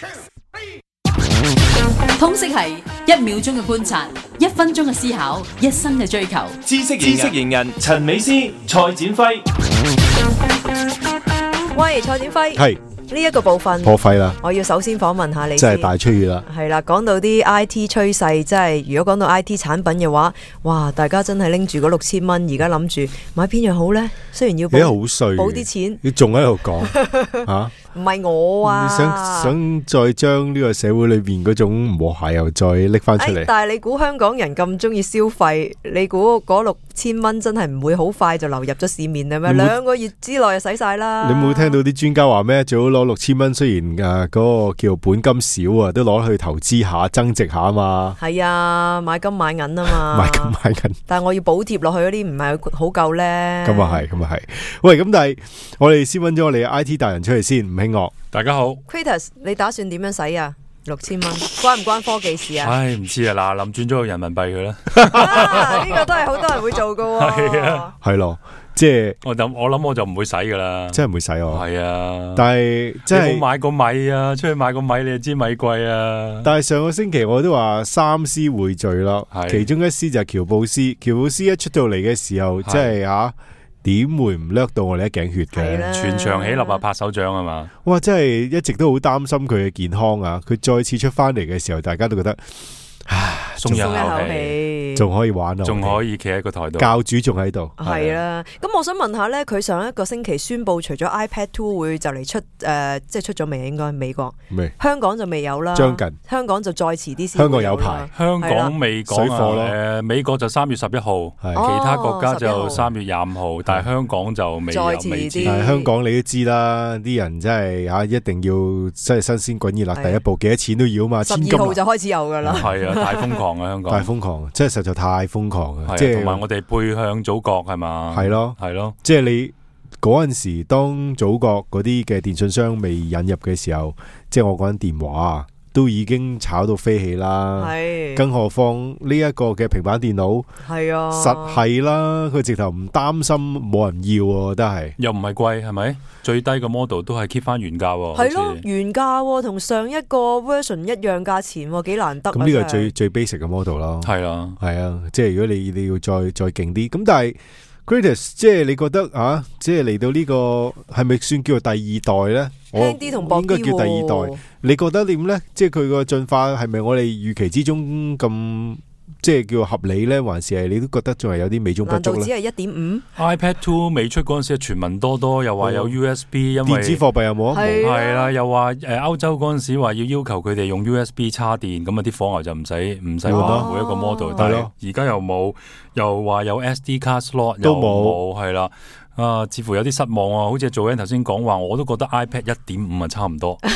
通識係1秒鐘嘅觀察，1分鐘嘅思考，一生嘅追求。 知識型人陳美詩、蔡展輝。 喂，蔡展輝， 係呢一個部分破費啦， 我要首先訪問下你先。 真係大出血啦。 係啦，講到啲 IT 趨勢，即係如果講到 IT 產品嘅話，哇！大家真係拎住嗰6000蚊，而家諗住買邊樣好呢？雖然要好衰， 補啲錢， 你仲喺度講吓？ 唔係我啊！ 你想再將呢個社會裏邊嗰種唔和諧又再拎翻出嚟？ 但係你估香港人咁中意消費，你估嗰6000蚊真係唔會好快就流入咗市面嘅咩？2個月之內就使晒啦！ 你冇聽到啲專家話咩？最好攞6000蚊，雖然嗰個叫本金少啊，都攞去投資下，增值下啊嘛。 係啊，買金買銀啊嘛。 買金買銀。但係我要補貼落去嗰啲唔係好夠咧。 咁啊係。喂，咁但係我哋先揾咗我哋 IT 大人出嚟先，吳興岳。 大家好 ，Kratos， 你打算點樣使啊？6000蚊關唔關科技事啊？ 唉，唔知啊，嗱，臨轉咗個人民幣佢啦。 呢個都係好多人會做噶喎。 係啊， 係咯，即係我諗我就唔會使噶啦， 真係唔會使我。 係啊， 但係即係冇買過米啊，出去買個米你就知米貴啊。 但係上個星期我都話3師匯聚咯，其中一師就係喬布斯。喬布斯一出到嚟嘅時候，即係點會唔掠到我哋一頸血嘅？ 全場起立啊，拍手掌啊嘛！ 哇，真係一直都好擔心佢嘅健康啊！佢再次出翻嚟嘅時候，大家都覺得鬆一口氣， 仲可以玩啊， 仲可以企喺個台度， 教主仲喺度。 係啦，咁我想問下咧，佢上一個星期宣布，除咗 iPad 2會就嚟出，即係出咗未？應該美國未，香港就未有啦。 將近， 香港就再遲啲先。 香港有排， 香港未講水貨咯。 美國就3月11號，其他國家就3月25號，但係香港就未有，未知。 但係香港你都知啦，啲人真係一定要真係新鮮滾熱辣，第一步幾多錢都要啊嘛，12 號就開始有噶啦。 係啊，太瘋狂啊！香港太瘋狂，真係實在太瘋狂啊！ 即係同埋我哋背向祖國係嘛？ 係咯，即係你嗰陣時，當祖國嗰啲嘅電信商未引入嘅時候，即係我講緊電話都已經炒到飛起啦。更何況呢一個嘅平板電腦，實係啦，佢直頭唔擔心冇人要喎，都係又唔係貴係咪？最低個 model 都係 keep 翻原價喎。 係咯，原價同上一個 version 一樣價錢，幾難得。 咁呢個係最 basic 嘅 model 咯。 係啊， 即係如果你要再勁啲，咁但係 Kratos 即係你覺得即係嚟到呢個係咪算叫做第二代咧？ 輕啲同薄啲， 應該叫第二代。你覺得點咧？即係佢個進化係咪我哋預期之中咁？即係叫合理咧，還是係你都覺得仲係有啲美中不足咧？ 難道只係1.5 ？iPad 2未出嗰陣時，傳聞多，又話有 USB，因為電子貨幣有冇？ 係啦，又話歐洲嗰陣時話要求佢哋用 USB 插電，咁啊啲火牛就唔使換每一個 model，但係而家又冇，又話有 SD card slot 都冇， 係啦。似乎有啲失望啊！好似做緊頭先講話，我都覺得 iPad 1.5啊差唔多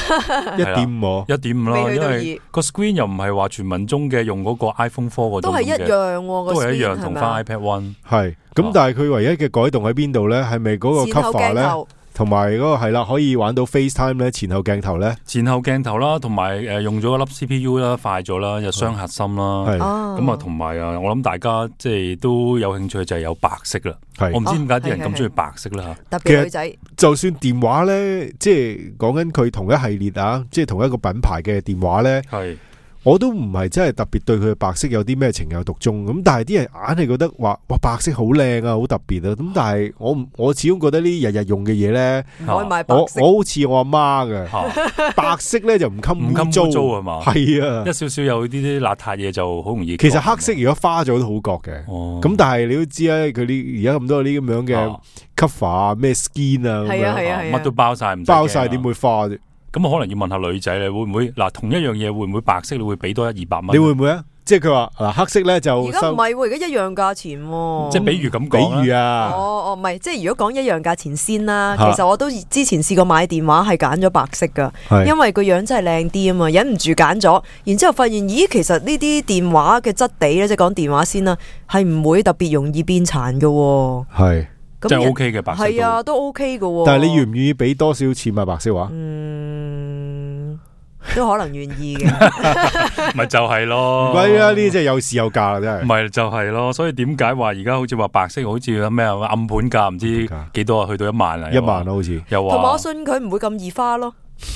，1.5啦，因為個 screen 又唔係話傳聞中嘅用嗰個 iPhone 4嗰種都係一樣， 都係一樣同翻 iPad One 係咁，但係佢唯一嘅改動喺邊度咧？係咪嗰個 cover 咧？同埋嗰個係啦，可以玩到 FaceTime 咧，前後鏡頭咧， 前後鏡頭啦，同埋用咗一粒 CPU 啦，快咗啦，有雙核心啦，咁啊，同埋我諗大家即係都有興趣就係有白色啦。我唔知點解啲人咁中意白色啦吓，特別女仔。 就算電話咧，即係講緊佢同一系列即係同一個品牌嘅電話咧，我都唔係真係特別對佢嘅白色有啲咩情有獨鍾咁，但係啲人硬係覺得話哇白色好靚啊，好特別啊，咁但係我始終覺得呢啲日日用嘅嘢咧， 唔可以買白色。 我好似我阿媽嘅，白色咧就唔襟污糟係嘛？ 係啊， 一少少有啲邋遢嘢就好容易。 其實黑色如果花咗都好覺嘅，咁但係你都知咧，佢啲而家咁多啲咁樣嘅 cover 啊，咩 skin 啊， 乜都包晒， 包晒點會花啫？ 咁可能要問下女仔咧，會唔會同一樣嘢會唔會白色你會俾多100-200蚊？ 你會唔會啊？即係佢話黑色咧就而家唔係喎，而家一樣價錢喎。 即係比喻咁講， 比喻啊。 唔係，即係如果講一樣價錢先啦。其實我都之前試過買電話係揀咗白色噶，因為個樣真係靚啲啊嘛，忍唔住揀咗。然之後發現，咦，其實呢啲電話嘅質地咧，即係講電話先啦，係唔會特別容易變殘噶。 係。 即係 OK 嘅白色， 係啊，都 OK 嘅。 但係你願唔願意俾多少錢買白色話？ 都可能願意嘅。 咪就係咯。 唔係啊，呢啲真係有市有價啦，真係。 咪就係咯，所以點解話而家好似話白色好似咩暗盤價唔知幾多啊？去到1萬啊！1萬咯，好似。 又話。 同埋我信佢唔會咁易花咯。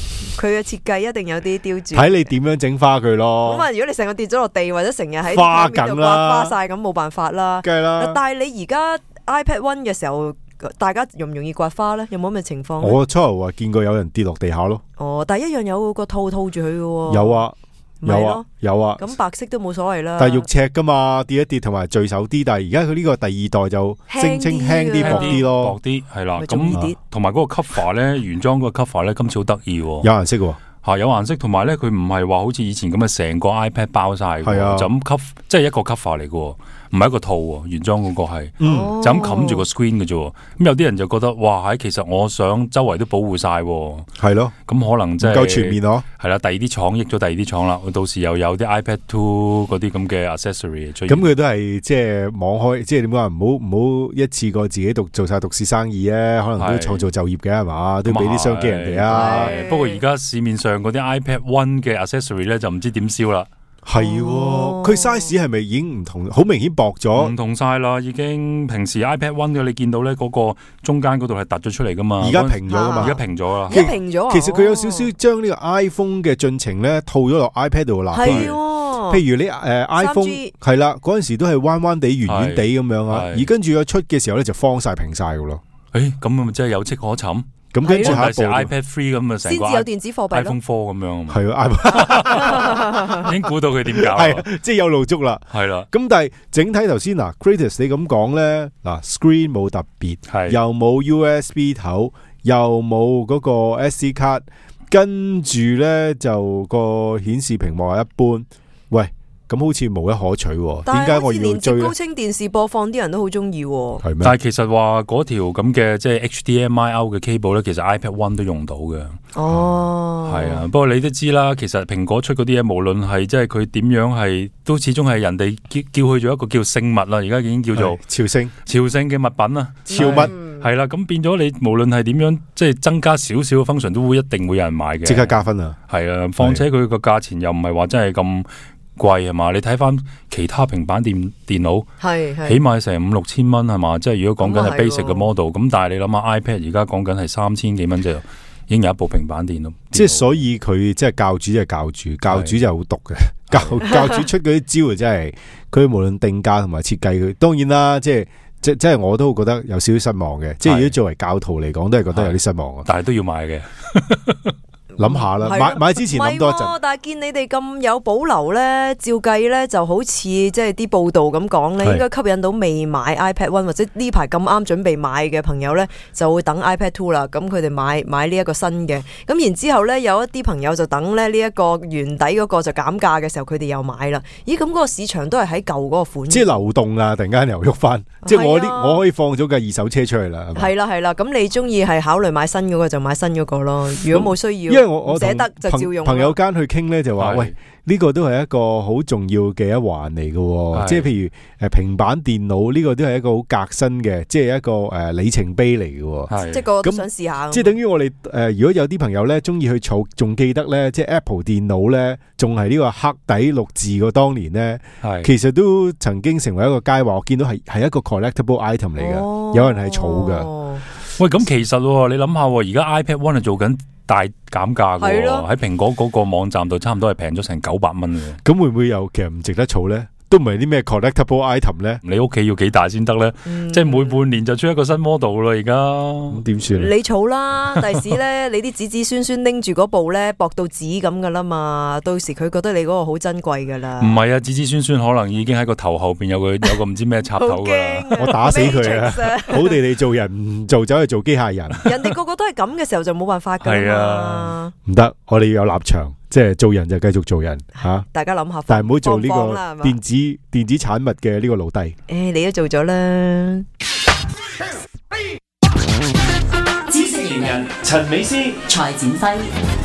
佢嘅設計一定有啲刁鑽。 睇你點樣整花佢咯。 咁啊，如果你成個跌咗落地，或者成日喺花緊啦， 花晒咁冇辦法啦。 梗係啦。 但係你而家 iPad One 嘅時候，大家容唔容易刮花咧？有冇咁嘅情況？ 我初頭話見過有人跌落地下咯。 哦，但係一樣有個套住佢嘅喎。 有啊。有啊， 咁白色都冇所謂啦。 但係肉赤噶嘛，跌一跌同埋墜手啲。但係而家佢呢個第二代就聲稱輕啲薄啲咯， 薄啲係啦。咁同埋嗰個 cover 咧，原裝嗰個 cover 咧，今次好得意，有顏色喎。 吓，有顏色，同埋咧佢唔係話好似以前咁嘅成個 iPad 包晒，就咁 cover，即係一個 cover 嚟嘅，唔係一個套喎。原裝嗰個係，就咁冚住個 screen 嘅啫。咁有啲人就覺得，哇，其實我想周圍都保護晒， 係咯。 咁可能即係唔夠全面咯。 係啦，第二啲廠益咗第二啲廠啦，到時又有啲 iPad 2嗰啲咁嘅 accessory 出現。 咁佢都係即係網開，即係點講啊？唔好一次過自己做晒獨市生意咧，可能都創造就業嘅係嘛，都俾啲商機人哋啊。 不過而家市面上嗰啲 iPad One 嘅 accessory 咧就唔知點燒啦。 係，佢 size 係咪已經唔同？好明顯薄咗， 唔同晒啦，已經。平時 iPad One 嘅你見到咧，嗰個中間嗰度係突咗出嚟噶嘛？ 而家平咗噶嘛？ 而家平咗啦。 而家平咗。 其實佢有少少將呢個 iPhone 嘅進程咧套咗落 iPad 度啦。 係， 譬如你iPhone 係啦，嗰陣時都係彎彎地、圓圓地咁樣啊，而跟住佢出嘅時候咧就方晒平晒噶咯。 咁咪真係有跡可尋。 咁跟住下一步 iPad 3咁啊，成個先至有電子貨幣咯 iPhone 4咁樣， 係已經估到佢點搞， 係即係有路捉啦， 係啦。 咁但係整體頭先嗱 ，Kratos 你咁講咧，嗱 screen 冇特別，又冇 USB 頭，又冇嗰個 SD 卡，跟住咧就個顯示屏幕係一般，喂。咁好似無一可取喎，點解我要追？ 高清電視播放啲人都好中意喎。 係咩？ 但係其實話嗰條咁嘅即係 HDMI out 嘅 cable 咧，其實 iPad One 都用到嘅。 哦， 係啊，不過你都知啦，其實蘋果出嗰啲嘢，無論係即係佢點樣係，都始終係人哋叫佢做一個叫聖物啦。而家已經叫做朝聖嘅物品啦， 超物係啦。咁變咗你無論係點樣，即係增加少少嘅 function，都會一定會有人買嘅。 即刻加分啊！ 係啊，況且佢個價錢又唔係話真係咁貴係嘛？你睇翻其他平板電腦，起碼成5-6千蚊係嘛？即係如果講緊係 basic 嘅 model，咁但係你諗下 iPad 而家講緊係3000幾蚊啫，已經有一部平板電腦。 即係所以佢即係教主就係教主就係好毒嘅，教主出嗰啲招啊，真係佢無論定價同埋設計，佢當然啦，即係我都覺得有少少失望嘅。即係如果作為教徒嚟講，都係覺得有啲失望。 但係都要買嘅。 諗下啦，買之前諗多一陣。 但係見你哋咁有保留咧，照計咧就好似即係啲報道咁講咧，應該吸引到未買 iPad One 或者呢排咁啱準備買嘅朋友咧，就會等 iPad Two 啦。咁佢哋買呢一個新嘅，咁然之後咧有一啲朋友就等咧呢一個原底嗰個就減價嘅時候，佢哋又買啦。咦，咁嗰個市場都係喺舊嗰個款。即係流動啊！突然間又喐翻，即係我可以放咗架二手車出去啦。係啦，咁你中意係考慮買新嗰個就買新嗰個咯。如果冇需要。 我同朋友間去傾咧，就話喂，呢個都係一個好重要嘅一環嚟嘅，即係譬如平板電腦呢個都係一個好革新嘅，即係一個里程碑嚟嘅， 即係個個都想試下。 即係等於我哋如果有啲朋友咧中意去儲，仲記得咧，即係 Apple 電腦咧，仲係呢個黑底綠字嘅當年咧，其實都曾經成為一個佳話。我見到係一個 collectible item 嚟嘅，有人係儲㗎。 喂，咁其實你諗下，而家 iPad One 係做緊大減價嘅，喺蘋果嗰個網站度差唔多係平咗成900蚊嘅。 咁會唔會有其實唔值得儲咧？都唔係啲咩 collectible item 咧？ 你屋企要幾大先得咧？即係每半年就出一個新 model 啦，而家咁點算？ 你儲啦，第時咧你啲子子孫孫拎住嗰部咧薄到紙咁噶啦嘛，到時佢覺得你嗰個好珍貴噶啦。 唔係啊，子子孫孫可能已經喺個頭後邊有個唔知咩插頭噶啦。 我打死佢啊！好地地做人唔做，走去做機械人。 人哋個個都係咁嘅時候就冇辦法噶嘛。係啊， 唔得，我哋要有立場。即係做人就繼續做人吓， 大家諗下， 但係唔好做呢個電子產物嘅呢個奴隸。 你都做咗啦。 知識型人陳美詩、蔡展輝。